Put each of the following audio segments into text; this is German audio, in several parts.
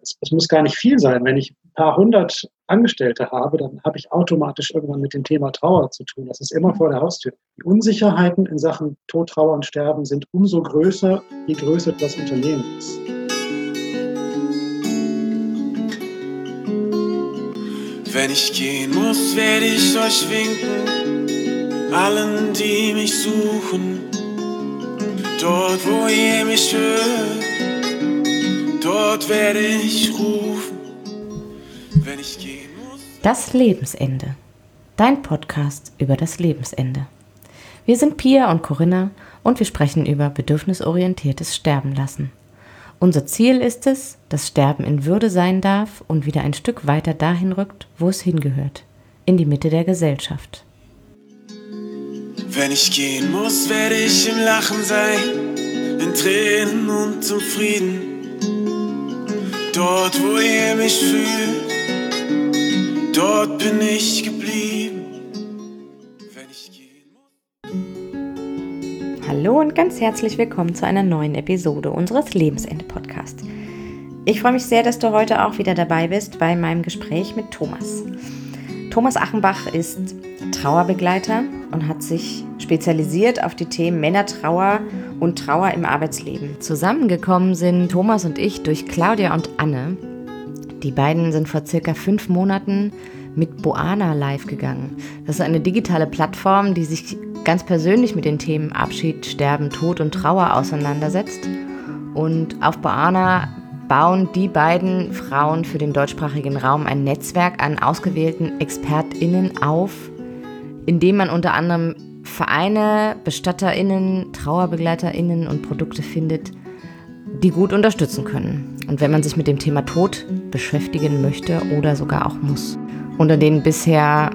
Es muss gar nicht viel sein. Wenn ich ein paar hundert Angestellte habe, dann habe ich automatisch irgendwann mit dem Thema Trauer zu tun. Das ist immer vor der Haustür. Die Unsicherheiten in Sachen Tod, Trauer und Sterben sind umso größer, je größer das Unternehmen ist. Wenn ich gehen muss, werde ich euch winken, allen, die mich suchen. Dort, wo ihr mich hört, dort werde ich rufen. Wenn ich gehen muss. Das Lebensende. Dein Podcast über das Lebensende. Wir sind Pia und Corinna und wir sprechen über bedürfnisorientiertes Sterben lassen. Unser Ziel ist es, dass Sterben in Würde sein darf und wieder ein Stück weiter dahin rückt, wo es hingehört, in die Mitte der Gesellschaft. Wenn ich gehen muss, werde ich im Lachen sein, in Tränen und zum Frieden. Dort, wo ihr mich fühlt, dort bin ich geblieben. Wenn ich gehen muss. Hallo und ganz herzlich willkommen zu einer neuen Episode unseres Lebensende-Podcasts. Ich freue mich sehr, dass du heute auch wieder dabei bist bei meinem Gespräch mit Thomas. Thomas Achenbach ist Trauerbegleiter und hat sich spezialisiert auf die Themen Männertrauer und Trauer im Arbeitsleben. Zusammengekommen sind Thomas und ich durch Claudia und Anne. Die beiden sind vor circa 5 Monaten mit Boana live gegangen. Das ist eine digitale Plattform, die sich ganz persönlich mit den Themen Abschied, Sterben, Tod und Trauer auseinandersetzt. Und auf Boana bauen die beiden Frauen für den deutschsprachigen Raum ein Netzwerk an ausgewählten ExpertInnen auf, in dem man unter anderem Vereine, BestatterInnen, TrauerbegleiterInnen und Produkte findet, die gut unterstützen können. Und wenn man sich mit dem Thema Tod beschäftigen möchte oder sogar auch muss. Unter den bisher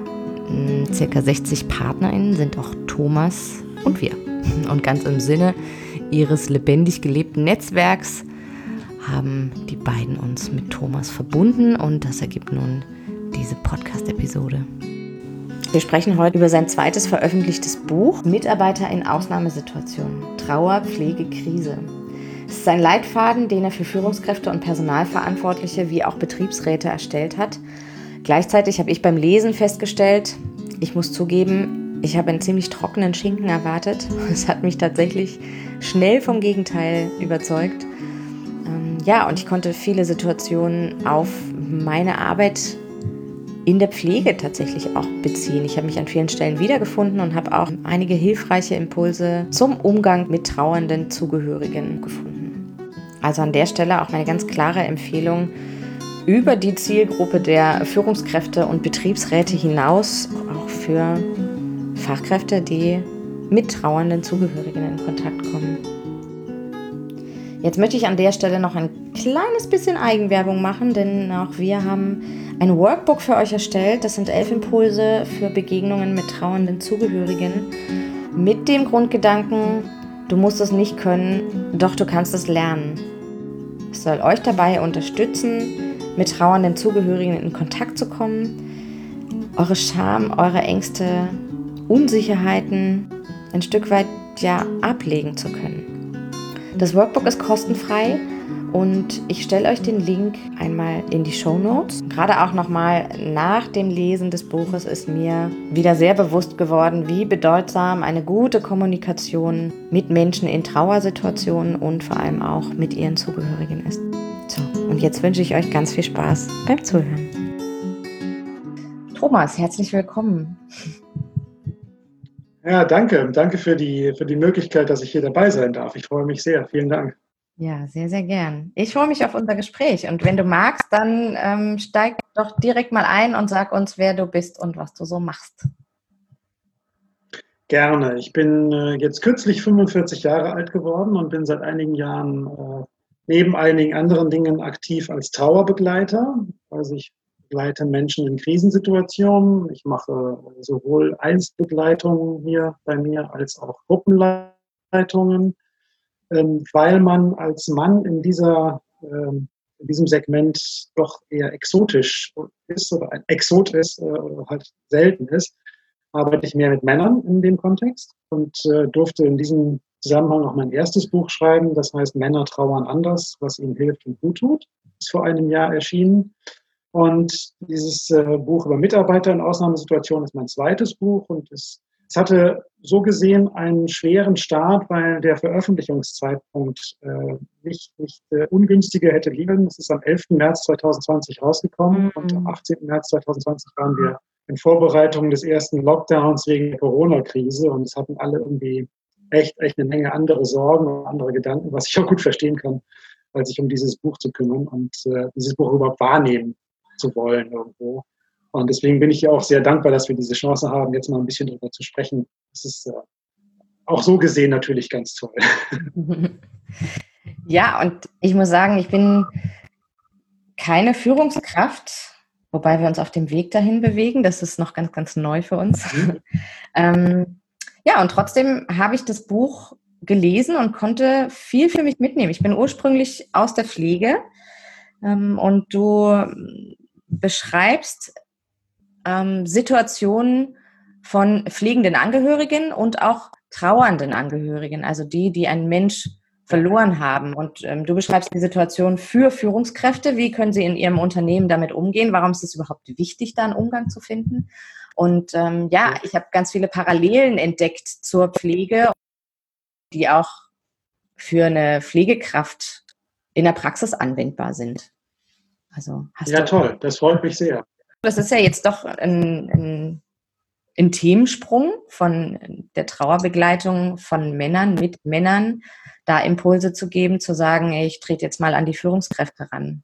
ca. 60 PartnerInnen sind auch Thomas und wir. Und ganz im Sinne ihres lebendig gelebten Netzwerks haben die beiden uns mit Thomas verbunden und das ergibt nun diese Podcast-Episode. Wir sprechen heute über sein zweites veröffentlichtes Buch Mitarbeiter in Ausnahmesituationen, Trauer, Pflege, Krise. Es ist ein Leitfaden, den er für Führungskräfte und Personalverantwortliche wie auch Betriebsräte erstellt hat. Gleichzeitig habe ich beim Lesen festgestellt, ich muss zugeben, ich habe einen ziemlich trockenen Schinken erwartet. Es hat mich tatsächlich schnell vom Gegenteil überzeugt. Und ich konnte viele Situationen auf meine Arbeit in der Pflege tatsächlich auch beziehen. Ich habe mich an vielen Stellen wiedergefunden und habe auch einige hilfreiche Impulse zum Umgang mit trauernden Zugehörigen gefunden. Also an der Stelle auch meine ganz klare Empfehlung, über die Zielgruppe der Führungskräfte und Betriebsräte hinaus auch für Fachkräfte, die mit trauernden Zugehörigen in Kontakt kommen. Jetzt möchte ich an der Stelle noch ein kleines bisschen Eigenwerbung machen, denn auch wir haben ein Workbook für euch erstellt. Das sind 11 Impulse für Begegnungen mit trauernden Zugehörigen mit dem Grundgedanken, du musst es nicht können, doch du kannst es lernen. Es soll euch dabei unterstützen, mit trauernden Zugehörigen in Kontakt zu kommen, eure Scham, eure Ängste, Unsicherheiten ein Stück weit ablegen zu können. Das Workbook ist kostenfrei und ich stelle euch den Link einmal in die Shownotes. Gerade auch nochmal nach dem Lesen des Buches ist mir wieder sehr bewusst geworden, wie bedeutsam eine gute Kommunikation mit Menschen in Trauersituationen und vor allem auch mit ihren Zugehörigen ist. So, und jetzt wünsche ich euch ganz viel Spaß beim Zuhören. Thomas, herzlich willkommen. Ja, danke. Danke für die Möglichkeit, dass ich hier dabei sein darf. Ich freue mich sehr. Vielen Dank. Ja, sehr, sehr gern. Ich freue mich auf unser Gespräch und wenn du magst, dann steig doch direkt mal ein und sag uns, wer du bist und was du so machst. Gerne. Ich bin jetzt kürzlich 45 Jahre alt geworden und bin seit einigen Jahren neben einigen anderen Dingen aktiv als Trauerbegleiter. Also ich begleite Menschen in Krisensituationen. Ich mache sowohl Einzelbegleitungen hier bei mir als auch Gruppenleitungen, weil man als Mann in diesem Segment doch eher exotisch ist oder ein Exot ist, halt selten ist, arbeite ich mehr mit Männern in dem Kontext und durfte in diesem Zusammenhang auch mein erstes Buch schreiben, das heißt Männer trauern anders, was ihnen hilft und gut tut. Ist vor einem Jahr erschienen. Und dieses Buch über Mitarbeiter in Ausnahmesituationen ist mein zweites Buch und es hatte so gesehen einen schweren Start, weil der Veröffentlichungszeitpunkt nicht ungünstiger hätte liegen. Es ist am 11. März 2020 rausgekommen und am 18. März 2020 waren wir in Vorbereitung des ersten Lockdowns wegen der Corona-Krise und es hatten alle irgendwie echt eine Menge andere Sorgen und andere Gedanken, was ich auch gut verstehen kann, als sich um dieses Buch zu kümmern und dieses Buch überhaupt wahrnehmen zu wollen irgendwo. Und deswegen bin ich ja auch sehr dankbar, dass wir diese Chance haben, jetzt mal ein bisschen darüber zu sprechen. Das ist auch so gesehen natürlich ganz toll. Ja, und ich muss sagen, ich bin keine Führungskraft, wobei wir uns auf dem Weg dahin bewegen. Das ist noch ganz, ganz neu für uns. Ja, und trotzdem habe ich das Buch gelesen und konnte viel für mich mitnehmen. Ich bin ursprünglich aus der Pflege und du beschreibst Situationen von pflegenden Angehörigen und auch trauernden Angehörigen, also die einen Mensch verloren haben. Und du beschreibst die Situation für Führungskräfte. Wie können sie in ihrem Unternehmen damit umgehen? Warum ist es überhaupt wichtig, da einen Umgang zu finden? Und ich habe ganz viele Parallelen entdeckt zur Pflege, die auch für eine Pflegekraft in der Praxis anwendbar sind. Also toll, das freut mich sehr. Das ist ja jetzt doch ein Themensprung von der Trauerbegleitung von Männern mit Männern, da Impulse zu geben, zu sagen, ich trete jetzt mal an die Führungskräfte ran.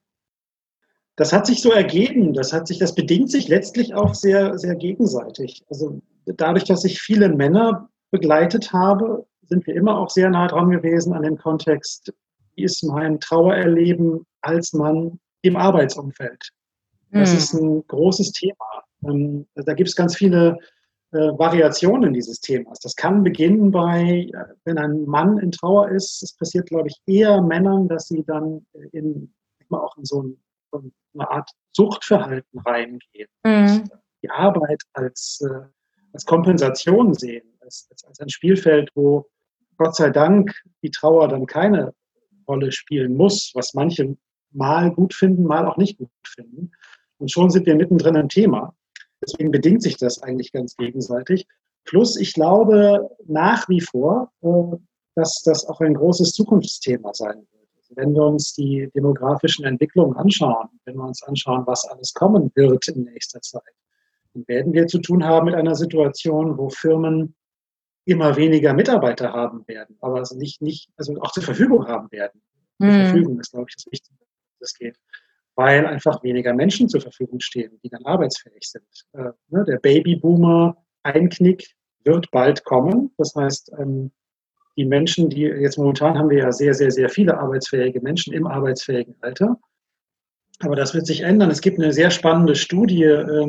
Das hat sich so ergeben. Das bedingt sich letztlich auch sehr, sehr gegenseitig. Also dadurch, dass ich viele Männer begleitet habe, sind wir immer auch sehr nah dran gewesen an den Kontext, wie ist mein Trauererleben als Mann im Arbeitsumfeld. Das ist ein großes Thema. Da gibt es ganz viele Variationen dieses Themas. Das kann beginnen bei, wenn ein Mann in Trauer ist, es passiert, glaube ich, eher Männern, dass sie dann auch in so eine Art Suchtverhalten reingehen. Die Arbeit als Kompensation sehen, als ein Spielfeld, wo Gott sei Dank die Trauer dann keine Rolle spielen muss, was manche mal gut finden, mal auch nicht gut finden. Und schon sind wir mittendrin im Thema. Deswegen bedingt sich das eigentlich ganz gegenseitig. Plus, ich glaube nach wie vor, dass das auch ein großes Zukunftsthema sein wird. Also wenn wir uns die demografischen Entwicklungen anschauen, wenn wir uns anschauen, was alles kommen wird in nächster Zeit, dann werden wir zu tun haben mit einer Situation, wo Firmen immer weniger Mitarbeiter haben werden, aber also also auch zur Verfügung haben werden. Die Verfügung ist, glaube ich, das Wichtige, das geht. Weil einfach weniger Menschen zur Verfügung stehen, die dann arbeitsfähig sind. Der Babyboomer-Einknick wird bald kommen. Das heißt, die Menschen, die jetzt momentan haben wir ja sehr, sehr, sehr viele arbeitsfähige Menschen im arbeitsfähigen Alter. Aber das wird sich ändern. Es gibt eine sehr spannende Studie,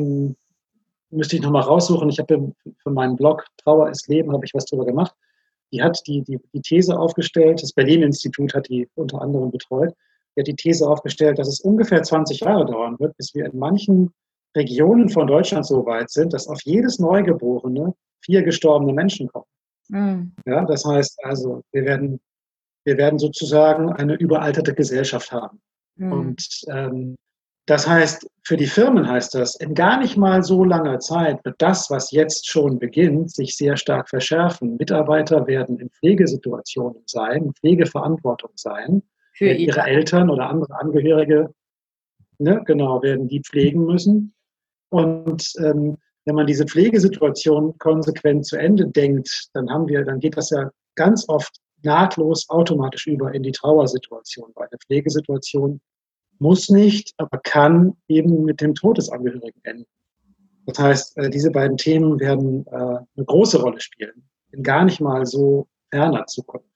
müsste ich nochmal raussuchen. Ich habe für meinen Blog Trauer ist Leben, habe ich was drüber gemacht. Die hat die These aufgestellt, das Berlin-Institut hat die unter anderem betreut. Die hat die These aufgestellt, dass es ungefähr 20 Jahre dauern wird, bis wir in manchen Regionen von Deutschland so weit sind, dass auf jedes Neugeborene 4 gestorbene Menschen kommen. Ja, das heißt also, wir werden sozusagen eine überalterte Gesellschaft haben. Und das heißt, für die Firmen heißt das, in gar nicht mal so langer Zeit wird das, was jetzt schon beginnt, sich sehr stark verschärfen. Mitarbeiter werden in Pflegesituationen sein, Pflegeverantwortung sein. Für ihre Eltern oder andere Angehörige, werden die pflegen müssen. Und wenn man diese Pflegesituation konsequent zu Ende denkt, dann geht das ja ganz oft nahtlos automatisch über in die Trauersituation, weil eine Pflegesituation muss nicht, aber kann eben mit dem Tod des Angehörigen enden. Das heißt, diese beiden Themen werden eine große Rolle spielen, in gar nicht mal so ferner Zukunft.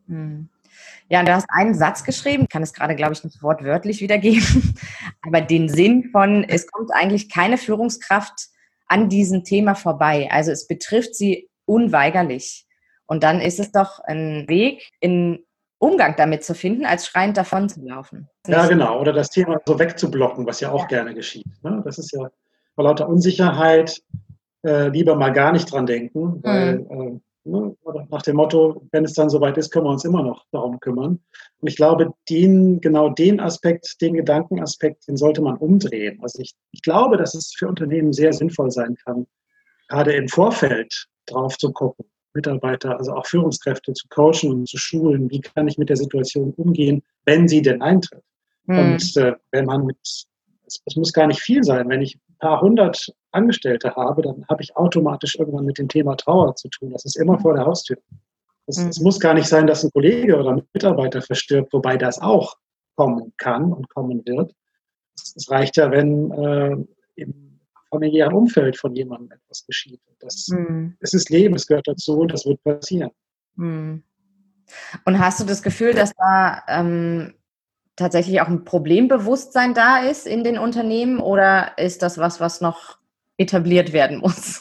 Ja, du hast einen Satz geschrieben, ich kann es gerade, glaube ich, nicht wortwörtlich wiedergeben, aber den Sinn von, es kommt eigentlich keine Führungskraft an diesem Thema vorbei. Also es betrifft sie unweigerlich. Und dann ist es doch ein Weg, in Umgang damit zu finden, als schreiend davon zu laufen. Ja, genau. Oder das Thema so wegzublocken, was ja auch gerne geschieht. Das ist ja vor lauter Unsicherheit lieber mal gar nicht dran denken, weil Ne? Oder nach dem Motto, wenn es dann soweit ist, können wir uns immer noch darum kümmern. Und ich glaube, genau den Aspekt, den Gedankenaspekt, den sollte man umdrehen. Also ich glaube, dass es für Unternehmen sehr sinnvoll sein kann, gerade im Vorfeld drauf zu gucken, Mitarbeiter, also auch Führungskräfte zu coachen und zu schulen, wie kann ich mit der Situation umgehen, wenn sie denn eintritt. Und wenn man es muss gar nicht viel sein, wenn ich ein paar hundert Angestellte habe, dann habe ich automatisch irgendwann mit dem Thema Trauer zu tun. Das ist immer vor der Haustür. Es muss gar nicht sein, dass ein Kollege oder ein Mitarbeiter verstirbt, wobei das auch kommen kann und kommen wird. Es reicht ja, wenn im familiären Umfeld von jemandem etwas geschieht. Es ist Leben, es gehört dazu und das wird passieren. Und hast du das Gefühl, dass da tatsächlich auch ein Problembewusstsein da ist in den Unternehmen oder ist das was noch etabliert werden muss?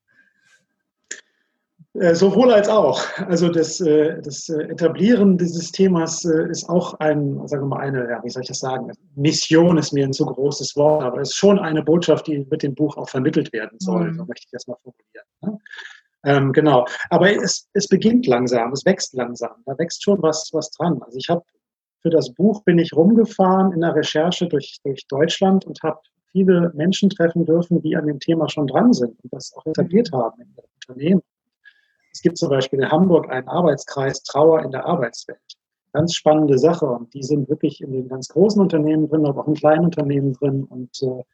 Sowohl als auch. Also das Etablieren dieses Themas ist auch sagen wir mal wie soll ich das sagen? Mission ist mir ein zu großes Wort, aber es ist schon eine Botschaft, die mit dem Buch auch vermittelt werden soll, so möchte ich das mal formulieren. Ne? Genau. Aber es beginnt langsam, es wächst langsam. Da wächst schon was dran. Also für das Buch bin ich rumgefahren in der Recherche durch Deutschland und habe viele Menschen treffen dürfen, die an dem Thema schon dran sind und das auch etabliert haben in ihrem Unternehmen. Es gibt zum Beispiel in Hamburg einen Arbeitskreis Trauer in der Arbeitswelt. Ganz spannende Sache und die sind wirklich in den ganz großen Unternehmen drin, aber auch in kleinen Unternehmen drin und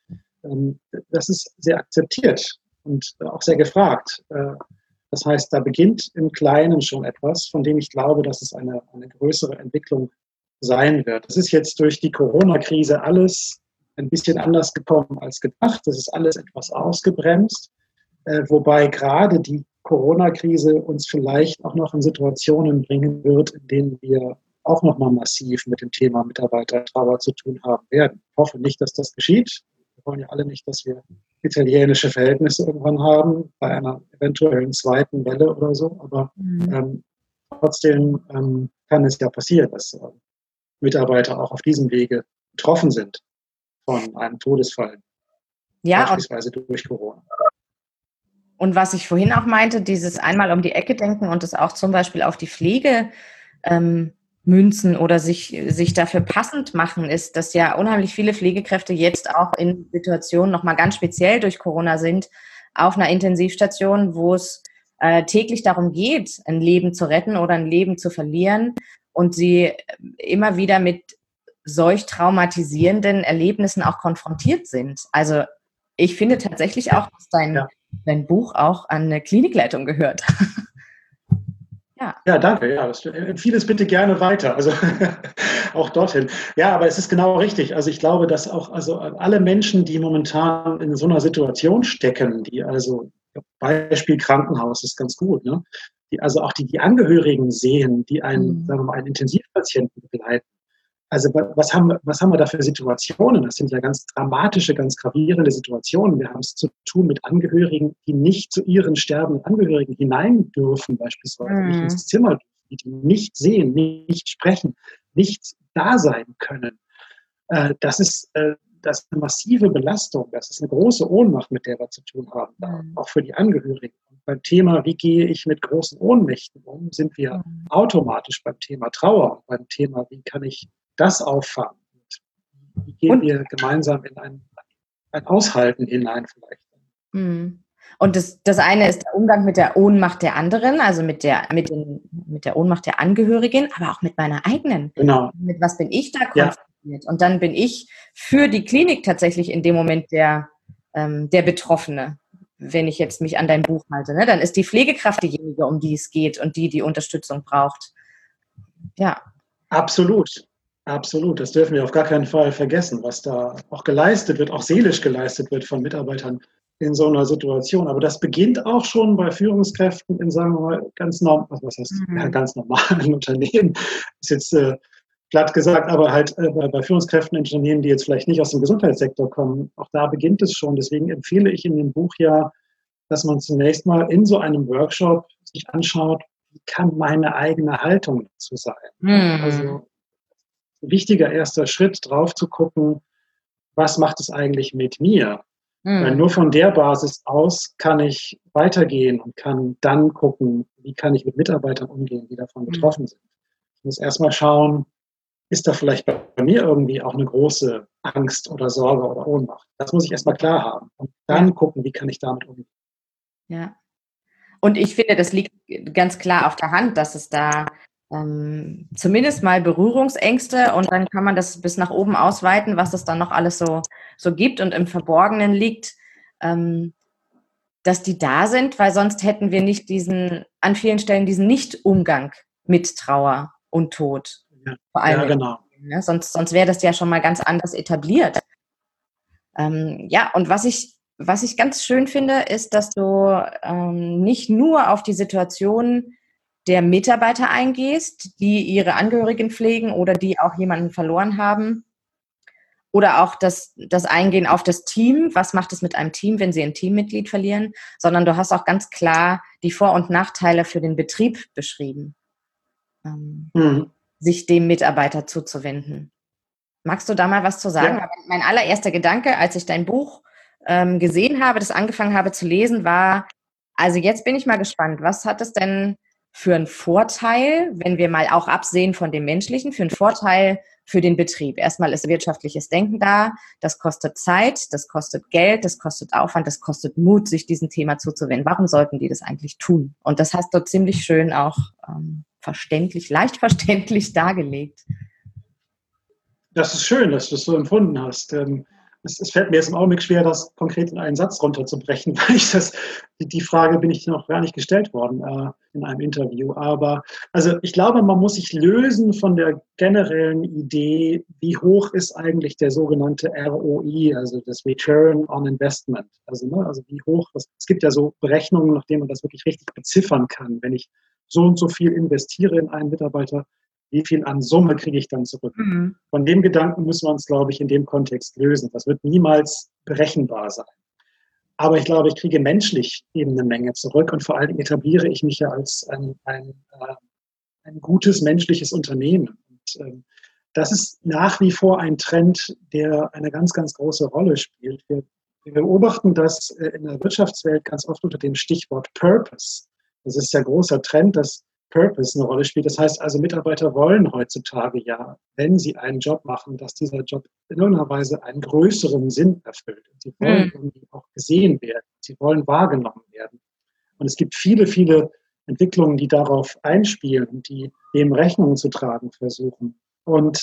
das ist sehr akzeptiert und auch sehr gefragt. Das heißt, da beginnt im Kleinen schon etwas, von dem ich glaube, dass es eine größere Entwicklung sein wird. Es ist jetzt durch die Corona-Krise alles ein bisschen anders gekommen als gedacht. Das ist alles etwas ausgebremst, wobei gerade die Corona-Krise uns vielleicht auch noch in Situationen bringen wird, in denen wir auch noch mal massiv mit dem Thema Mitarbeitertrauer zu tun haben werden. Ich hoffe nicht, dass das geschieht. Wir wollen ja alle nicht, dass wir italienische Verhältnisse irgendwann haben, bei einer eventuellen zweiten Welle oder so. Aber trotzdem kann es ja passieren, dass Mitarbeiter auch auf diesem Wege betroffen sind von einem Todesfall, beispielsweise durch Corona. Und was ich vorhin auch meinte, dieses einmal um die Ecke denken und es auch zum Beispiel auf die Pflege münzen oder sich dafür passend machen, ist, dass ja unheimlich viele Pflegekräfte jetzt auch in Situationen nochmal ganz speziell durch Corona sind, auf einer Intensivstation, wo es täglich darum geht, ein Leben zu retten oder ein Leben zu verlieren und sie immer wieder mit solch traumatisierenden Erlebnissen auch konfrontiert sind. Also ich finde tatsächlich auch, dass dein Buch auch an eine Klinikleitung gehört. Ja, danke. Ja, empfehle es bitte gerne weiter. Also auch dorthin. Ja, aber es ist genau richtig. Also ich glaube, dass auch alle Menschen, die momentan in so einer Situation stecken, die Beispiel Krankenhaus ist ganz gut, ne? Die Angehörigen sehen, die sagen wir mal, einen Intensivpatienten begleiten. Also was haben wir da für Situationen? Das sind ja ganz dramatische, ganz gravierende Situationen. Wir haben es zu tun mit Angehörigen, die nicht zu ihren sterbenden Angehörigen hinein dürfen, beispielsweise nicht ins Zimmer, die nicht sehen, nicht sprechen, nicht da sein können. Das ist eine massive Belastung. Das ist eine große Ohnmacht, mit der wir zu tun haben, auch für die Angehörigen. Und beim Thema, wie gehe ich mit großen Ohnmächten um, sind wir automatisch beim Thema Trauer, beim Thema, wie kann ich das auffangen? Und wie gehen wir gemeinsam in ein Aushalten hinein vielleicht? Und das eine ist der Umgang mit der Ohnmacht der anderen, also mit der Ohnmacht der Angehörigen, aber auch mit meiner eigenen. Genau. Mit was bin ich da konfrontiert? Und dann bin ich für die Klinik tatsächlich in dem Moment der Betroffene, wenn ich jetzt mich an dein Buch halte. Ne? Dann ist die Pflegekraft diejenige, um die es geht und die Unterstützung braucht. Ja. Absolut. Absolut, das dürfen wir auf gar keinen Fall vergessen, was da auch geleistet wird, auch seelisch geleistet wird von Mitarbeitern in so einer Situation. Aber das beginnt auch schon bei Führungskräften in, sagen wir mal, ganz normalen Unternehmen. Ist jetzt platt gesagt, aber halt bei Führungskräften in Unternehmen, die jetzt vielleicht nicht aus dem Gesundheitssektor kommen, auch da beginnt es schon. Deswegen empfehle ich in dem Buch ja, dass man zunächst mal in so einem Workshop sich anschaut, wie kann meine eigene Haltung dazu sein. Also ein wichtiger erster Schritt, drauf zu gucken, was macht es eigentlich mit mir? Weil nur von der Basis aus kann ich weitergehen und kann dann gucken, wie kann ich mit Mitarbeitern umgehen, die davon betroffen sind. Ich muss erstmal schauen, ist da vielleicht bei mir irgendwie auch eine große Angst oder Sorge oder Ohnmacht? Das muss ich erstmal klar haben und dann gucken, wie kann ich damit umgehen. Ja. Und ich finde, das liegt ganz klar auf der Hand, dass es da zumindest mal Berührungsängste und dann kann man das bis nach oben ausweiten, was es dann noch alles so gibt und im Verborgenen liegt, dass die da sind, weil sonst hätten wir nicht an vielen Stellen diesen Nicht-Umgang mit Trauer und Tod. Ja, vor allem genau. Ne? Sonst wäre das ja schon mal ganz anders etabliert. Und was ich ganz schön finde, ist, dass du nicht nur auf die Situation der Mitarbeiter eingehst, die ihre Angehörigen pflegen oder die auch jemanden verloren haben, oder auch das Eingehen auf das Team. Was macht es mit einem Team, wenn sie ein Teammitglied verlieren? Sondern du hast auch ganz klar die Vor- und Nachteile für den Betrieb beschrieben, sich dem Mitarbeiter zuzuwenden. Magst du da mal was zu sagen? Ja. Mein allererster Gedanke, als ich dein Buch gesehen habe, das angefangen habe zu lesen, war, also jetzt bin ich mal gespannt, was hat es denn für einen Vorteil, wenn wir mal auch absehen von dem Menschlichen, für einen Vorteil für den Betrieb? Erstmal ist wirtschaftliches Denken da, das kostet Zeit, das kostet Geld, das kostet Aufwand, das kostet Mut, sich diesem Thema zuzuwenden. Warum sollten die das eigentlich tun? Und das hast du ziemlich schön auch leicht verständlich dargelegt. Das ist schön, dass du es so empfunden hast. Es fällt mir jetzt im Augenblick schwer, das konkret in einen Satz runterzubrechen, weil die Frage bin ich noch gar nicht gestellt worden in einem Interview. Aber also ich glaube, man muss sich lösen von der generellen Idee, wie hoch ist eigentlich der sogenannte ROI, also das Return on Investment. Also wie hoch, es gibt ja so Berechnungen, nach denen man das wirklich richtig beziffern kann. Wenn ich so und so viel investiere in einen Mitarbeiter, wie viel an Summe kriege ich dann zurück? Von dem Gedanken müssen wir uns, glaube ich, in dem Kontext lösen. Das wird niemals berechenbar sein. Aber ich glaube, ich kriege menschlich eben eine Menge zurück und vor allem etabliere ich mich ja als ein gutes menschliches Unternehmen. Und das ist nach wie vor ein Trend, der eine ganz, ganz große Rolle spielt. Wir beobachten das in der Wirtschaftswelt ganz oft unter dem Stichwort Purpose. Das ist ja großer Trend, dass Purpose eine Rolle spielt. Das heißt also, Mitarbeiter wollen heutzutage ja, wenn sie einen Job machen, dass dieser Job in irgendeiner Weise einen größeren Sinn erfüllt. Und sie wollen irgendwie auch gesehen werden. Sie wollen wahrgenommen werden. Und es gibt viele, viele Entwicklungen, die darauf einspielen und die dem Rechnung zu tragen versuchen. Und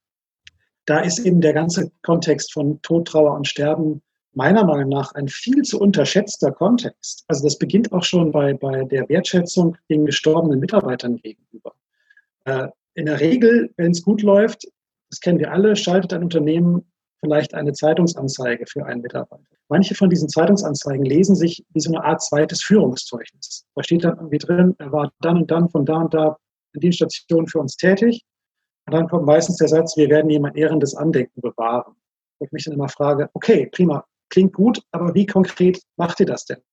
da ist eben der ganze Kontext von Tod, Trauer und Sterben meiner Meinung nach ein viel zu unterschätzter Kontext. Also das beginnt auch schon bei der Wertschätzung den gestorbenen Mitarbeitern gegenüber. In der Regel, wenn es gut läuft, das kennen wir alle, schaltet ein Unternehmen vielleicht eine Zeitungsanzeige für einen Mitarbeiter. Manche von diesen Zeitungsanzeigen lesen sich wie so eine Art zweites Führungszeugnis. Da steht dann irgendwie drin, er war dann und dann von da und da in Dienststation für uns tätig. Und dann kommt meistens der Satz, wir werden ihm ein ehrendes Andenken bewahren. Wo ich mich dann immer frage, okay, prima, klingt gut, aber wie konkret macht ihr das denn?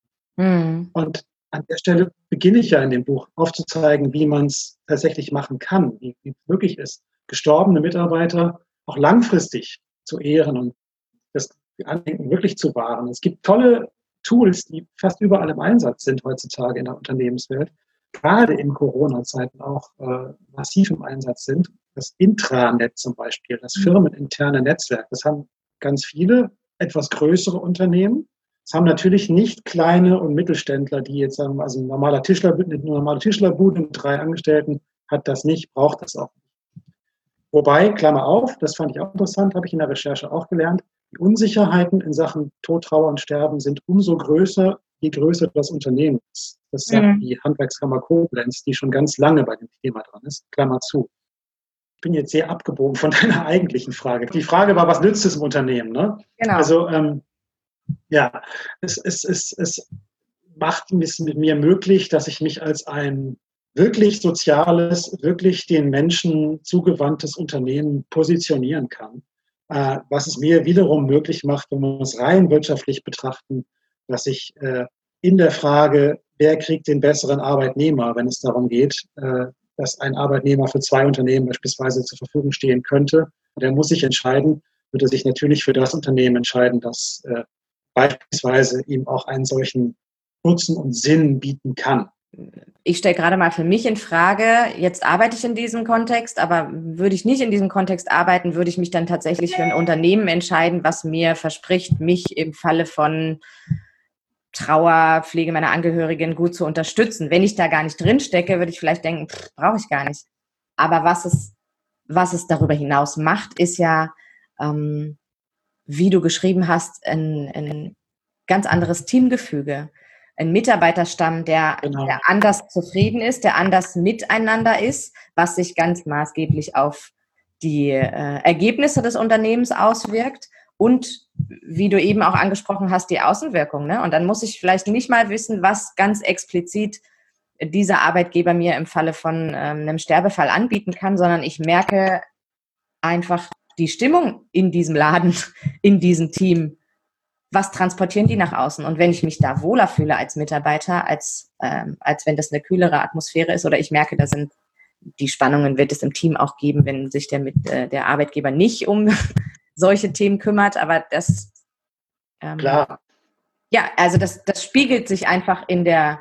Und an der Stelle beginne ich ja in dem Buch aufzuzeigen, wie man es tatsächlich machen kann, wie es möglich ist, gestorbene Mitarbeiter auch langfristig zu ehren und das Andenken wirklich zu wahren. Es gibt tolle Tools, die fast überall im Einsatz sind heutzutage in der Unternehmenswelt, gerade in Corona-Zeiten auch massiv im Einsatz sind. Das Intranet zum Beispiel, das firmeninterne Netzwerk, das haben ganz viele etwas größere Unternehmen. Es haben natürlich nicht kleine und Mittelständler, die jetzt sagen, also eine normale Tischlerbude mit 3 Angestellten hat das nicht, braucht das auch nicht. Wobei, Klammer auf, das fand ich auch interessant, habe ich in der Recherche auch gelernt, die Unsicherheiten in Sachen Tod, Trauer und Sterben sind umso größer, je größer das Unternehmen ist. Das sagt die Handwerkskammer Koblenz, die schon ganz lange bei dem Thema dran ist, Klammer zu. Ich bin jetzt sehr abgebogen von deiner eigentlichen Frage. Die Frage war, was nützt es im Unternehmen? Ne? Genau. Also es macht es mit mir möglich, dass ich mich als ein wirklich soziales, wirklich den Menschen zugewandtes Unternehmen positionieren kann. Was es mir wiederum möglich macht, wenn wir es rein wirtschaftlich betrachten, dass ich in der Frage, wer kriegt den besseren Arbeitnehmer, wenn es darum geht, dass ein Arbeitnehmer für 2 Unternehmen beispielsweise zur Verfügung stehen könnte. Der muss sich entscheiden, würde sich natürlich für das Unternehmen entscheiden, das beispielsweise ihm auch einen solchen Nutzen und Sinn bieten kann. Ich stelle gerade mal für mich in Frage, jetzt arbeite ich in diesem Kontext, aber würde ich nicht in diesem Kontext arbeiten, würde ich mich dann tatsächlich für ein Unternehmen entscheiden, was mir verspricht, mich im Falle von Trauer, Pflege meiner Angehörigen gut zu unterstützen. Wenn ich da gar nicht drin stecke, würde ich vielleicht denken, brauche ich gar nicht. Aber was es darüber hinaus macht, ist ja, wie du geschrieben hast, ein ganz anderes Teamgefüge. Ein Mitarbeiterstamm, der anders zufrieden ist, der anders miteinander ist, was sich ganz maßgeblich auf die Ergebnisse des Unternehmens auswirkt und, wie du eben auch angesprochen hast, die Außenwirkung. Ne? Und dann muss ich vielleicht nicht mal wissen, was ganz explizit dieser Arbeitgeber mir im Falle von einem Sterbefall anbieten kann, sondern ich merke einfach die Stimmung in diesem Laden, in diesem Team. Was transportieren die nach außen? Und wenn ich mich da wohler fühle als Mitarbeiter, als wenn das eine kühlere Atmosphäre ist, oder ich merke, da sind die Spannungen, wird es im Team auch geben, wenn sich der Arbeitgeber nicht um solche Themen kümmert, aber das klar. Ja, also das spiegelt sich einfach in der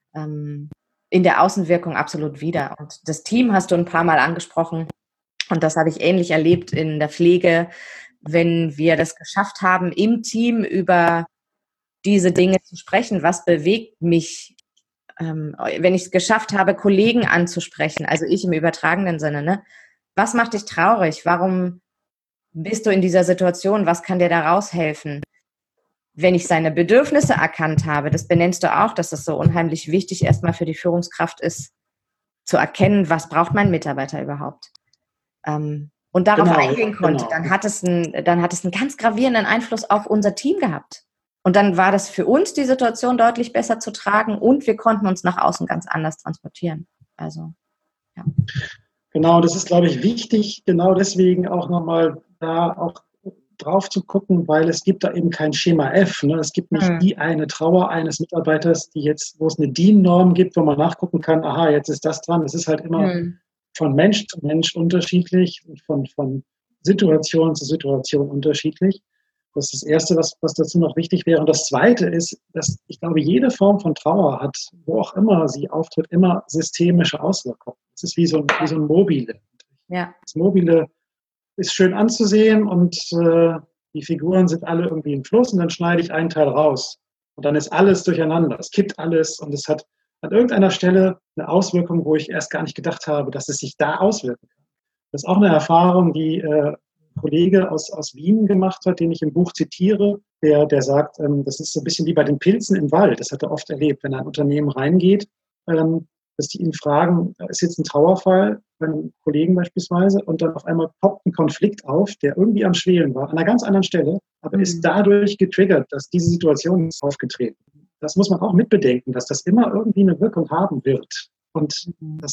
Außenwirkung absolut wider. Und das Team hast du ein paar Mal angesprochen, und das habe ich ähnlich erlebt in der Pflege, wenn wir das geschafft haben, im Team über diese Dinge zu sprechen. Was bewegt mich? Wenn ich es geschafft habe, Kollegen anzusprechen, also ich im übertragenen Sinne, ne? Was macht dich traurig? Warum bist du in dieser Situation? Was kann dir da raushelfen? Wenn ich seine Bedürfnisse erkannt habe, das benennst du auch, dass das so unheimlich wichtig erstmal für die Führungskraft ist, zu erkennen, was braucht mein Mitarbeiter überhaupt? Und darauf eingehen konnte, dann hat es einen ganz gravierenden Einfluss auf unser Team gehabt. Und dann war das für uns die Situation deutlich besser zu tragen und wir konnten uns nach außen ganz anders transportieren. Also, ja. Genau, das ist, glaube ich, wichtig, genau deswegen auch nochmal da auch drauf zu gucken, weil es gibt da eben kein Schema F. Ne? Es gibt nicht die eine Trauer eines Mitarbeiters, wo es eine DIN-Norm gibt, wo man nachgucken kann, aha, jetzt ist das dran. Es ist halt immer von Mensch zu Mensch unterschiedlich und von Situation zu Situation unterschiedlich. Das ist das Erste, was dazu noch wichtig wäre. Und das Zweite ist, dass ich glaube, jede Form von Trauer hat, wo auch immer sie auftritt, immer systemische Auswirkungen. Es ist wie so ein Mobile. Ja. Das Mobile ist schön anzusehen und die Figuren sind alle irgendwie im Fluss und dann schneide ich einen Teil raus. Und dann ist alles durcheinander. Es kippt alles und es hat an irgendeiner Stelle eine Auswirkung, wo ich erst gar nicht gedacht habe, dass es sich da auswirken kann. Das ist auch eine Erfahrung, die ein Kollege aus Wien gemacht hat, den ich im Buch zitiere, der sagt, das ist so ein bisschen wie bei den Pilzen im Wald. Das hat er oft erlebt, wenn ein Unternehmen reingeht, dass die ihn fragen, ist jetzt ein Trauerfall bei einem Kollegen beispielsweise, und dann auf einmal poppt ein Konflikt auf, der irgendwie am Schwelen war, an einer ganz anderen Stelle, aber ist dadurch getriggert, dass diese Situation ist aufgetreten. Das muss man auch mitbedenken, dass das immer irgendwie eine Wirkung haben wird. Und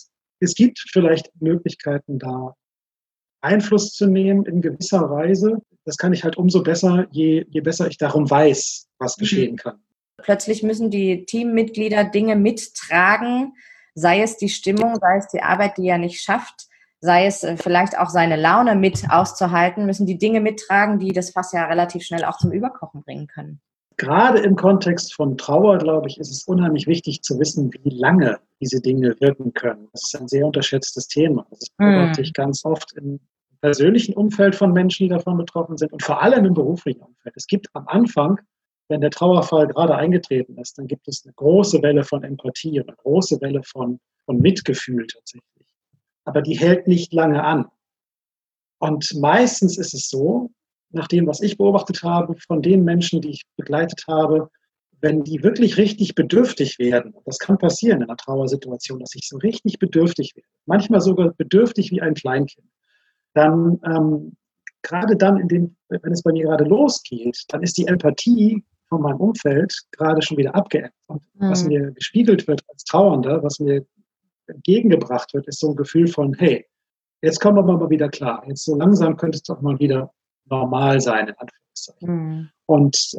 es gibt vielleicht Möglichkeiten, da Einfluss zu nehmen in gewisser Weise. Das kann ich halt umso besser, je besser ich darum weiß, was geschehen kann. Plötzlich müssen die Teammitglieder Dinge mittragen, sei es die Stimmung, sei es die Arbeit, die er nicht schafft, sei es vielleicht auch seine Laune mit auszuhalten, müssen die Dinge mittragen, die das Fass ja relativ schnell auch zum Überkochen bringen können. Gerade im Kontext von Trauer, glaube ich, ist es unheimlich wichtig zu wissen, wie lange diese Dinge wirken können. Das ist ein sehr unterschätztes Thema. Das beobachte ich ganz oft im persönlichen Umfeld von Menschen, die davon betroffen sind und vor allem im beruflichen Umfeld. Es gibt am Anfang, wenn der Trauerfall gerade eingetreten ist, dann gibt es eine große Welle von Empathie, eine große Welle von Mitgefühl tatsächlich. Aber die hält nicht lange an. Und meistens ist es so, nach dem, was ich beobachtet habe, von den Menschen, die ich begleitet habe, wenn die wirklich richtig bedürftig werden, und das kann passieren in einer Trauersituation, dass ich so richtig bedürftig werde, manchmal sogar bedürftig wie ein Kleinkind, dann, gerade dann, wenn es bei mir gerade losgeht, dann ist die Empathie von meinem Umfeld gerade schon wieder abgeebbt. Und was mir gespiegelt wird als Trauernder, was mir entgegengebracht wird, ist so ein Gefühl von, hey, jetzt kommen wir mal wieder klar. Jetzt so langsam könnte es doch mal wieder normal sein, in Anführungszeichen. Und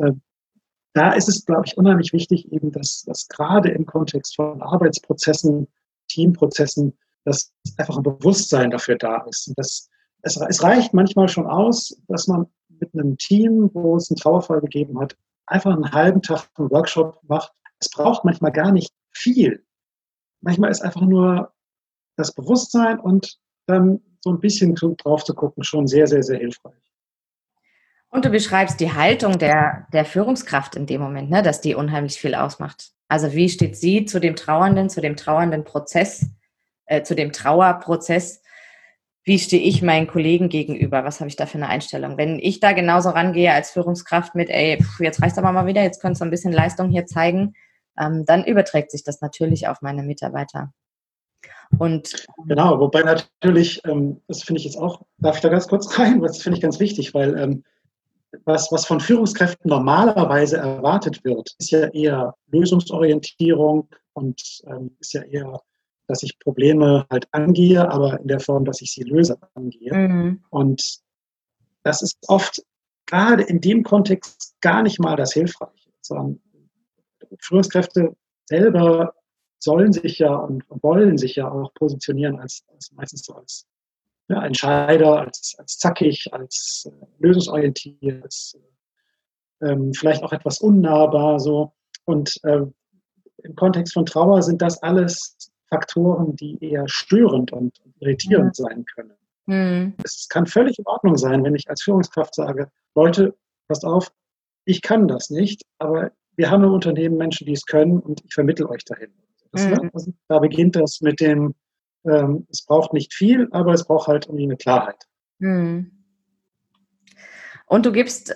da ist es, glaube ich, unheimlich wichtig, eben, dass gerade im Kontext von Arbeitsprozessen, Teamprozessen, dass einfach ein Bewusstsein dafür da ist. Und es reicht manchmal schon aus, dass man mit einem Team, wo es einen Trauerfall gegeben hat, einfach einen halben Tag einen Workshop macht. Es braucht manchmal gar nicht viel. Manchmal ist einfach nur das Bewusstsein und dann so ein bisschen drauf zu gucken schon sehr, sehr, sehr hilfreich. Und du beschreibst die Haltung der Führungskraft in dem Moment, ne, dass die unheimlich viel ausmacht. Also wie steht sie zu dem trauernden Prozess, zu dem Trauerprozess? Wie stehe ich meinen Kollegen gegenüber? Was habe ich da für eine Einstellung? Wenn ich da genauso rangehe als Führungskraft mit, jetzt reicht's aber mal wieder, jetzt könntest du ein bisschen Leistung hier zeigen, dann überträgt sich das natürlich auf meine Mitarbeiter. Und genau, wobei natürlich, das finde ich jetzt auch, darf ich da ganz kurz rein, das finde ich ganz wichtig, weil was von Führungskräften normalerweise erwartet wird, ist ja eher Lösungsorientierung und ist ja eher, dass ich Probleme halt angehe, aber in der Form, dass ich sie löse, angehe. Mhm. Und das ist oft gerade in dem Kontext gar nicht mal das Hilfreiche, sondern Führungskräfte selber sollen sich ja und wollen sich ja auch positionieren als meistens so als Entscheider, als zackig, als lösungsorientiert, als vielleicht auch etwas unnahbar so. Und im Kontext von Trauer sind das alles Faktoren, die eher störend und irritierend sein können. Mhm. Es kann völlig in Ordnung sein, wenn ich als Führungskraft sage, Leute, passt auf, ich kann das nicht, aber wir haben im Unternehmen Menschen, die es können und ich vermittle euch dahin. Also, da beginnt das mit dem, es braucht nicht viel, aber es braucht halt irgendwie eine Klarheit. Mhm. Und du gibst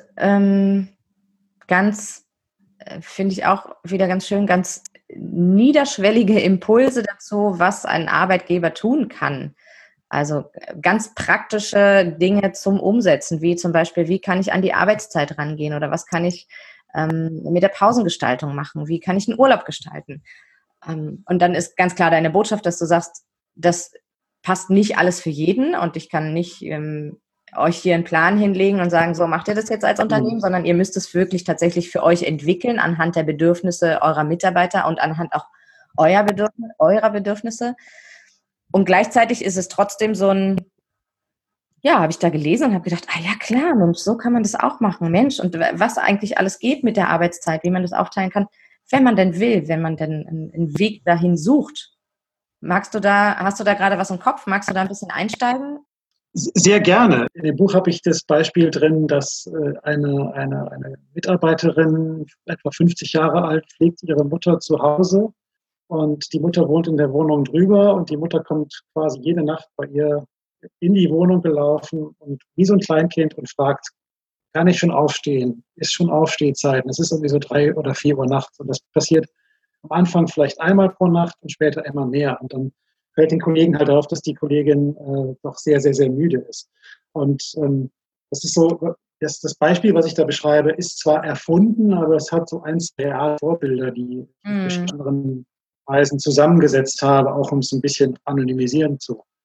finde ich auch wieder ganz schön, ganz niederschwellige Impulse dazu, was ein Arbeitgeber tun kann. Also ganz praktische Dinge zum Umsetzen, wie zum Beispiel, wie kann ich an die Arbeitszeit rangehen oder was kann ich mit der Pausengestaltung machen, wie kann ich einen Urlaub gestalten. Und dann ist ganz klar deine Botschaft, dass du sagst, das passt nicht alles für jeden und ich kann nicht euch hier einen Plan hinlegen und sagen, so macht ihr das jetzt als Unternehmen, sondern ihr müsst es wirklich tatsächlich für euch entwickeln anhand der Bedürfnisse eurer Mitarbeiter und anhand auch eurer Bedürfnisse. Und gleichzeitig ist es trotzdem so ein, ja, habe ich da gelesen und habe gedacht, ja klar, Mensch, so kann man das auch machen, Mensch. Und was eigentlich alles geht mit der Arbeitszeit, wie man das aufteilen kann, wenn man denn will, wenn man denn einen Weg dahin sucht. Hast du da gerade was im Kopf? Magst du da ein bisschen einsteigen? Sehr gerne. In dem Buch habe ich das Beispiel drin, dass eine Mitarbeiterin, etwa 50 Jahre alt, pflegt ihre Mutter zu Hause und die Mutter wohnt in der Wohnung drüber und die Mutter kommt quasi jede Nacht bei ihr in die Wohnung gelaufen und wie so ein Kleinkind und fragt, kann ich schon aufstehen? Ist schon Aufstehzeit? Es ist irgendwie so 3 oder 4 Uhr nachts und das passiert am Anfang vielleicht einmal pro Nacht und später immer mehr und dann fällt den Kollegen halt auf, dass die Kollegin doch sehr, sehr, sehr müde ist. Und das ist so, das Beispiel, was ich da beschreibe, ist zwar erfunden, aber es hat so eins der realen Vorbilder, die ich in verschiedenen anderen Weisen zusammengesetzt habe, auch um es ein bisschen anonymisiert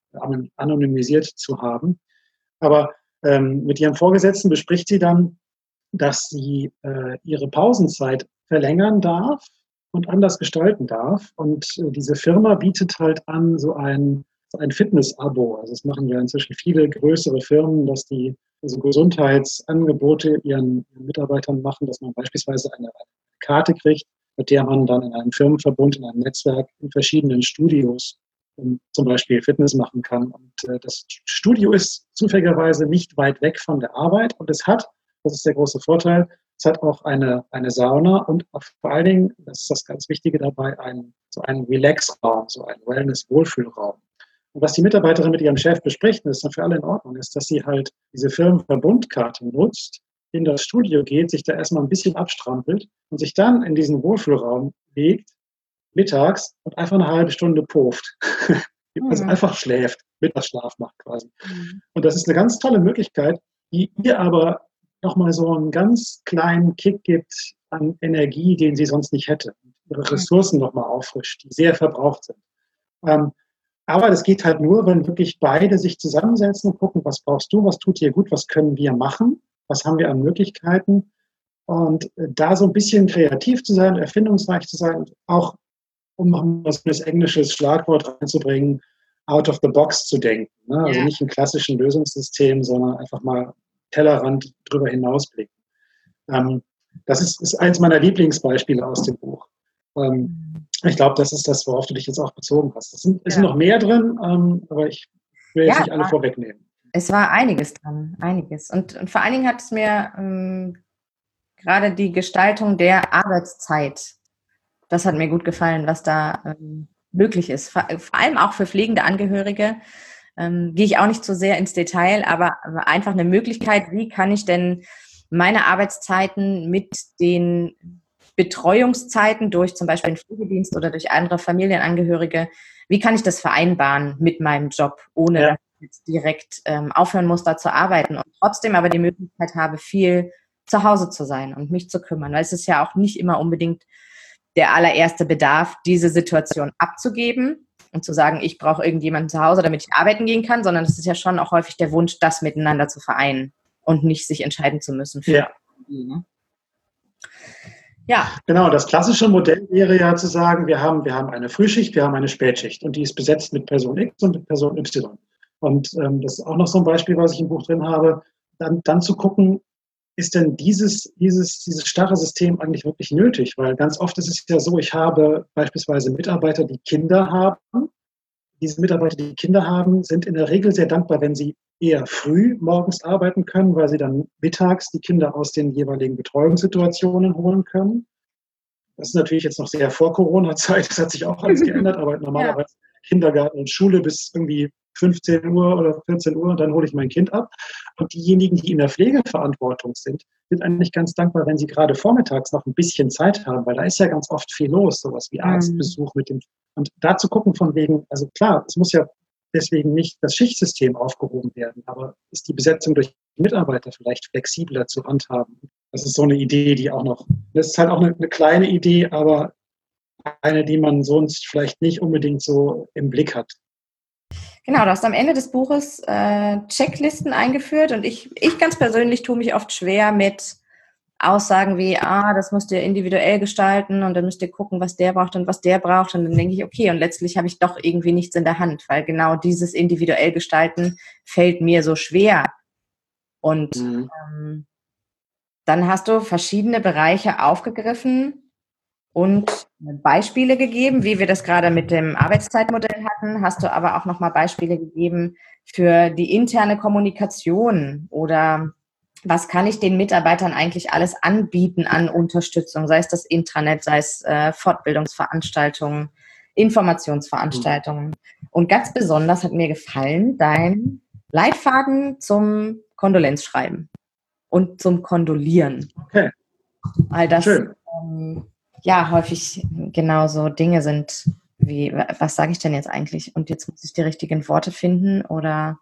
zu haben. Aber mit ihrem Vorgesetzten bespricht sie dann, dass sie ihre Pausenzeit verlängern darf und anders gestalten darf. Und diese Firma bietet halt an so ein Fitness-Abo. Also das machen ja inzwischen viele größere Firmen, dass die also Gesundheitsangebote ihren Mitarbeitern machen, dass man beispielsweise eine Karte kriegt, mit der man dann in einem Firmenverbund, in einem Netzwerk in verschiedenen Studios zum Beispiel Fitness machen kann. Und das Studio ist zufälligerweise nicht weit weg von der Arbeit und es hat, das ist der große Vorteil, es hat auch eine Sauna und vor allen Dingen, das ist das ganz Wichtige dabei, so einen Relax-Raum, so einen Wellness-Wohlfühlraum. Und was die Mitarbeiterin mit ihrem Chef bespricht, und das ist dann für alle in Ordnung, ist, dass sie halt diese Firmenverbundkarte nutzt, in das Studio geht, sich da erstmal ein bisschen abstrampelt und sich dann in diesen Wohlfühlraum legt, mittags und einfach eine halbe Stunde pufft. Also einfach schläft, Mittagsschlaf macht quasi. Und das ist eine ganz tolle Möglichkeit, die ihr aber nochmal so einen ganz kleinen Kick gibt an Energie, den sie sonst nicht hätte. Ihre Ressourcen nochmal auffrischt, die sehr verbraucht sind. Aber das geht halt nur, wenn wirklich beide sich zusammensetzen und gucken, was brauchst du, was tut dir gut, was können wir machen, was haben wir an Möglichkeiten. Und da so ein bisschen kreativ zu sein, erfindungsreich zu sein, auch um das englische Schlagwort reinzubringen, out of the box zu denken. Ne? Ja. Also nicht im klassischen Lösungssystem, sondern einfach mal Tellerrand drüber hinausblicken. Das ist eins meiner Lieblingsbeispiele aus dem Buch. Ich glaube, das ist das, worauf du dich jetzt auch bezogen hast. Es sind noch mehr drin, aber ich will jetzt nicht alle vorwegnehmen. Es war einiges dran, einiges. Und vor allen Dingen hat es mir gerade die Gestaltung der Arbeitszeit, das hat mir gut gefallen, was da möglich ist. Vor allem auch für pflegende Angehörige. Gehe ich auch nicht so sehr ins Detail, aber einfach eine Möglichkeit, wie kann ich denn meine Arbeitszeiten mit den Betreuungszeiten durch zum Beispiel den Pflegedienst oder durch andere Familienangehörige, wie kann ich das vereinbaren mit meinem Job, ohne dass ich jetzt direkt aufhören muss, da zu arbeiten und trotzdem aber die Möglichkeit habe, viel zu Hause zu sein und mich zu kümmern, weil es ist ja auch nicht immer unbedingt der allererste Bedarf, diese Situation abzugeben und zu sagen, ich brauche irgendjemanden zu Hause, damit ich arbeiten gehen kann, sondern es ist ja schon auch häufig der Wunsch, das miteinander zu vereinen und nicht sich entscheiden zu müssen. Ja. Genau, das klassische Modell wäre ja zu sagen, wir haben eine Frühschicht, wir haben eine Spätschicht und die ist besetzt mit Person X und mit Person Y. Und das ist auch noch so ein Beispiel, was ich im Buch drin habe, dann zu gucken, ist denn dieses starre System eigentlich wirklich nötig? Weil ganz oft ist es ja so, ich habe beispielsweise Mitarbeiter, die Kinder haben. Diese Mitarbeiter, die Kinder haben, sind in der Regel sehr dankbar, wenn sie eher früh morgens arbeiten können, weil sie dann mittags die Kinder aus den jeweiligen Betreuungssituationen holen können. Das ist natürlich jetzt noch sehr vor Corona-Zeit, das hat sich auch alles geändert, aber normalerweise Kindergarten und Schule bis irgendwie 15 Uhr oder 14 Uhr, dann hole ich mein Kind ab. Und diejenigen, die in der Pflegeverantwortung sind eigentlich ganz dankbar, wenn sie gerade vormittags noch ein bisschen Zeit haben, weil da ist ja ganz oft viel los, sowas wie Arztbesuch mit dem. Und da zu gucken von wegen, also klar, es muss ja deswegen nicht das Schichtsystem aufgehoben werden, aber ist die Besetzung durch Mitarbeiter vielleicht flexibler zu handhaben? Das ist so eine Idee, die auch noch, das ist halt auch eine kleine Idee, aber eine, die man sonst vielleicht nicht unbedingt so im Blick hat. Genau, du hast am Ende des Buches Checklisten eingeführt und ich ganz persönlich tue mich oft schwer mit Aussagen wie, das müsst ihr individuell gestalten und dann müsst ihr gucken, was der braucht und was der braucht und dann denke ich, okay, und letztlich habe ich doch irgendwie nichts in der Hand, weil genau dieses individuell gestalten fällt mir so schwer. Und dann hast du verschiedene Bereiche aufgegriffen und Beispiele gegeben, wie wir das gerade mit dem Arbeitszeitmodell hatten, hast du aber auch nochmal Beispiele gegeben für die interne Kommunikation oder was kann ich den Mitarbeitern eigentlich alles anbieten an Unterstützung, sei es das Intranet, sei es Fortbildungsveranstaltungen, Informationsveranstaltungen. Und ganz besonders hat mir gefallen dein Leitfaden zum Kondolenzschreiben und zum Kondolieren. Okay. Weil das häufig genauso Dinge sind wie, was sage ich denn jetzt eigentlich? Und jetzt muss ich die richtigen Worte finden oder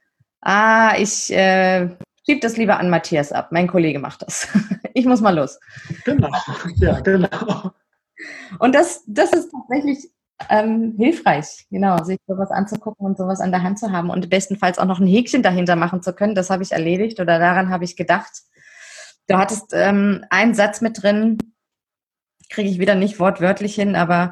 ich schieb das lieber an Matthias ab. Mein Kollege macht das. Ich muss mal los. Genau, ja, genau. Und das ist tatsächlich hilfreich, genau, sich sowas anzugucken und sowas an der Hand zu haben und bestenfalls auch noch ein Häkchen dahinter machen zu können. Das habe ich erledigt oder daran habe ich gedacht. Du hattest einen Satz mit drin, kriege ich wieder nicht wortwörtlich hin, aber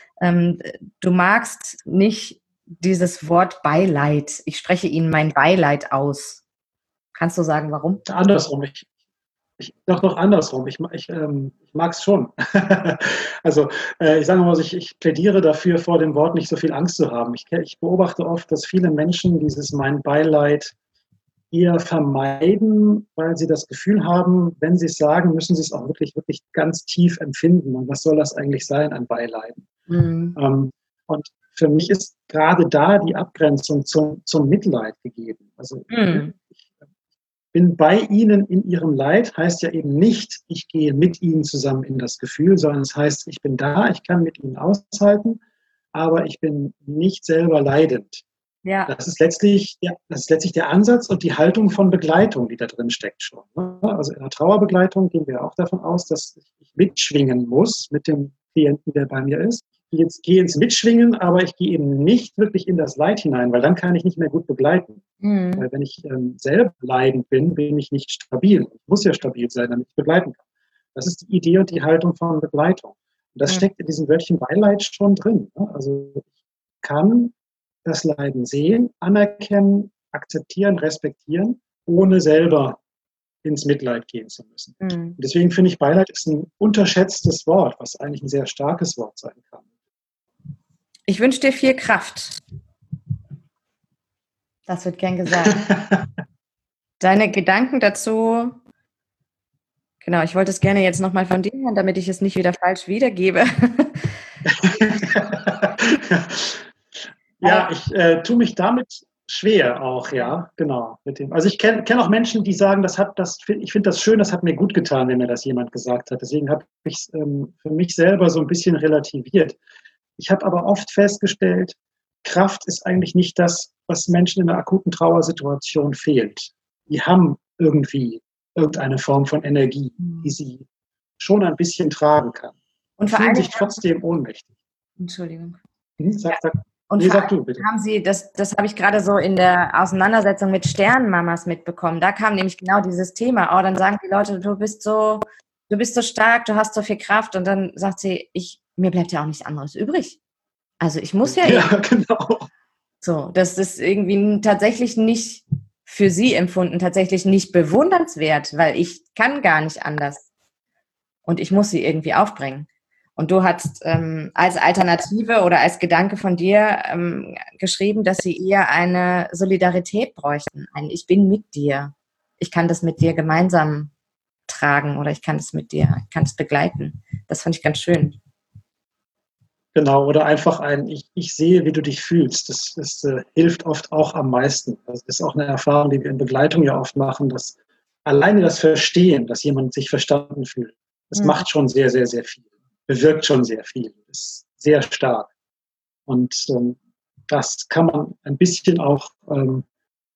du magst nicht dieses Wort Beileid. Ich spreche Ihnen mein Beileid aus. Kannst du sagen, warum? Andersrum. Noch andersrum. Ich mag es schon. Also ich sage mal, ich plädiere dafür, vor dem Wort nicht so viel Angst zu haben. Ich beobachte oft, dass viele Menschen dieses mein Beileid eher vermeiden, weil sie das Gefühl haben, wenn sie es sagen, müssen sie es auch wirklich, wirklich ganz tief empfinden. Und was soll das eigentlich sein, ein Beileiden? Und für mich ist gerade da die Abgrenzung zum Mitleid gegeben. Also ich bin bei Ihnen in Ihrem Leid, heißt ja eben nicht, ich gehe mit Ihnen zusammen in das Gefühl, sondern es heißt, ich bin da, ich kann mit Ihnen aushalten, aber ich bin nicht selber leidend. Ja. Das ist letztlich der Ansatz und die Haltung von Begleitung, die da drin steckt schon. Also in der Trauerbegleitung gehen wir auch davon aus, dass ich mitschwingen muss mit dem Klienten, der bei mir ist. Ich gehe ins Mitschwingen, aber ich gehe eben nicht wirklich in das Leid hinein, weil dann kann ich nicht mehr gut begleiten. Weil wenn ich selber leidend bin, bin ich nicht stabil. Ich muss ja stabil sein, damit ich begleiten kann. Das ist die Idee und die Haltung von Begleitung. Und das steckt in diesem Wörtchen Beileid schon drin. Also ich kann das Leiden sehen, anerkennen, akzeptieren, respektieren, ohne selber ins Mitleid gehen zu müssen. Mhm. Und deswegen finde ich, Beileid ist ein unterschätztes Wort, was eigentlich ein sehr starkes Wort sein kann. Ich wünsche dir viel Kraft. Das wird gern gesagt. Deine Gedanken dazu, genau, ich wollte es gerne jetzt nochmal von dir hören, damit ich es nicht wieder falsch wiedergebe. Ja, ich tue mich damit schwer auch, ja, genau. Also ich kenn auch Menschen, die sagen, ich finde das schön, das hat mir gut getan, wenn mir das jemand gesagt hat. Deswegen habe ich es für mich selber so ein bisschen relativiert. Ich habe aber oft festgestellt, Kraft ist eigentlich nicht das, was Menschen in einer akuten Trauersituation fehlt. Die haben irgendwie irgendeine Form von Energie, die sie schon ein bisschen tragen kann. Und vor fühlen allem sich trotzdem ohnmächtig. Entschuldigung. Sag du bitte. Haben Sie, das habe ich gerade so in der Auseinandersetzung mit Sternenmamas mitbekommen. Da kam nämlich genau dieses Thema. Oh, dann sagen die Leute, du bist so stark, du hast so viel Kraft. Und dann sagt sie, mir bleibt ja auch nichts anderes übrig. Also ich muss ja genau. So, das ist irgendwie tatsächlich nicht für sie empfunden, tatsächlich nicht bewundernswert, weil ich kann gar nicht anders. Und ich muss sie irgendwie aufbringen. Und du hast als Alternative oder als Gedanke von dir geschrieben, dass sie eher eine Solidarität bräuchten. Ich bin mit dir. Ich kann das mit dir gemeinsam tragen oder ich kann es begleiten. Das fand ich ganz schön. Genau, oder einfach ich sehe, wie du dich fühlst. Das hilft oft auch am meisten. Das ist auch eine Erfahrung, die wir in Begleitung ja oft machen, dass alleine das Verstehen, dass jemand sich verstanden fühlt, das macht schon sehr, sehr, sehr viel. Bewirkt schon sehr viel. Ist sehr stark. Und das kann man ein bisschen auch, man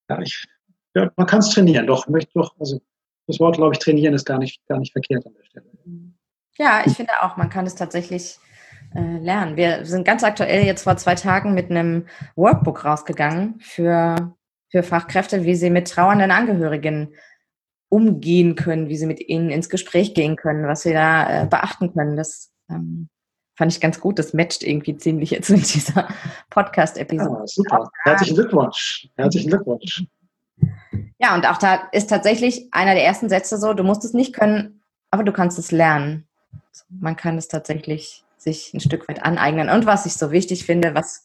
kann es trainieren. Also das Wort, glaube ich, trainieren ist gar nicht verkehrt an der Stelle. Ja, ich finde auch, man kann es tatsächlich lernen. Wir sind ganz aktuell jetzt vor 2 Tagen mit einem Workbook rausgegangen für Fachkräfte, wie sie mit trauernden Angehörigen umgehen können, wie sie mit ihnen ins Gespräch gehen können, was sie da beachten können. Das fand ich ganz gut. Das matcht irgendwie ziemlich jetzt mit dieser Podcast-Episode. Ah, super. Herzlichen Glückwunsch. Herzlichen Glückwunsch. Ja, und auch da ist tatsächlich einer der ersten Sätze so, du musst es nicht können, aber du kannst es lernen. Man kann es tatsächlich sich ein Stück weit aneignen. Und was ich so wichtig finde, was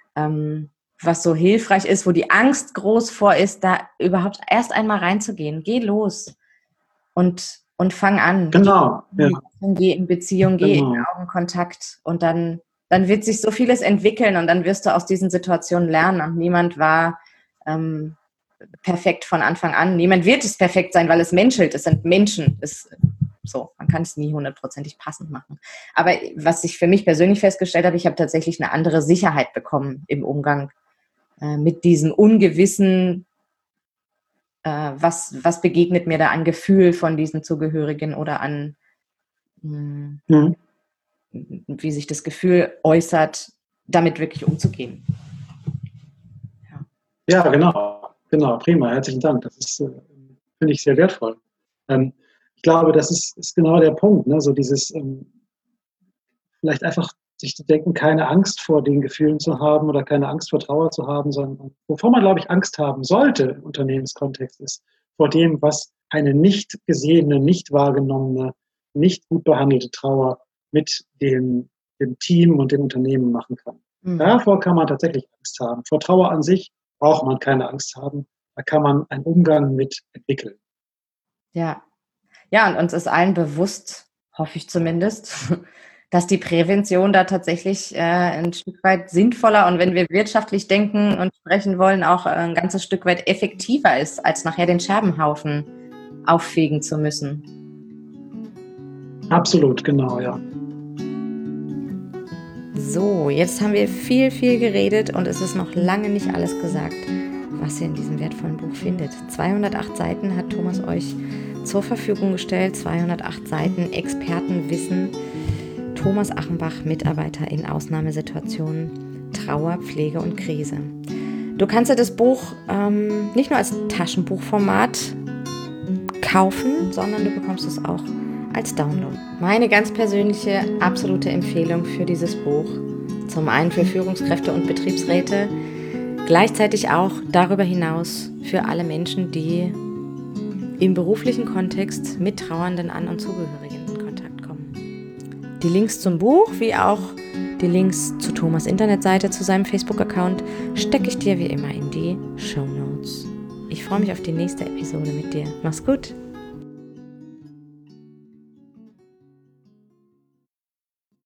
so hilfreich ist, wo die Angst groß vor ist, da überhaupt erst einmal reinzugehen. Geh los und fang an. Genau. Geh in Beziehung, geh in Augenkontakt und dann wird sich so vieles entwickeln und dann wirst du aus diesen Situationen lernen und niemand war perfekt von Anfang an. Niemand wird es perfekt sein, weil es menschelt. Es sind Menschen. So, man kann es nie 100%ig passend machen. Aber was ich für mich persönlich festgestellt habe, ich habe tatsächlich eine andere Sicherheit bekommen im Umgang mit diesem Ungewissen, was begegnet mir da an Gefühl von diesen Zugehörigen oder an wie sich das Gefühl äußert, damit wirklich umzugehen. Ja, genau, prima, herzlichen Dank. Das ist, finde ich, sehr wertvoll. Ich glaube, das ist genau der Punkt, ne? So dieses vielleicht einfach sich zu denken, keine Angst vor den Gefühlen zu haben oder keine Angst vor Trauer zu haben, sondern wovor man, glaube ich, Angst haben sollte im Unternehmenskontext ist, vor dem, was eine nicht gesehene, nicht wahrgenommene, nicht gut behandelte Trauer mit dem Team und dem Unternehmen machen kann. Davor kann man tatsächlich Angst haben. Vor Trauer an sich braucht man keine Angst haben. Da kann man einen Umgang mit entwickeln. Ja, und uns ist allen bewusst, hoffe ich zumindest, dass die Prävention da tatsächlich ein Stück weit sinnvoller und wenn wir wirtschaftlich denken und sprechen wollen, auch ein ganzes Stück weit effektiver ist, als nachher den Scherbenhaufen auffegen zu müssen. Absolut, genau, ja. So, jetzt haben wir viel, viel geredet und es ist noch lange nicht alles gesagt, was ihr in diesem wertvollen Buch findet. 208 Seiten hat Thomas euch zur Verfügung gestellt, 208 Seiten Expertenwissen. Thomas Achenbach, Mitarbeiter in Ausnahmesituationen, Trauer, Pflege und Krise. Du kannst dir das Buch nicht nur als Taschenbuchformat kaufen, sondern du bekommst es auch als Download. Meine ganz persönliche, absolute Empfehlung für dieses Buch. Zum einen für Führungskräfte und Betriebsräte, gleichzeitig auch darüber hinaus für alle Menschen, die im beruflichen Kontext mit Trauernden an und Zugehörigen in Kontakt kommen. Die Links zum Buch, wie auch die Links zu Thomas' Internetseite, zu seinem Facebook-Account, stecke ich dir wie immer in die Shownotes. Ich freue mich auf die nächste Episode mit dir. Mach's gut!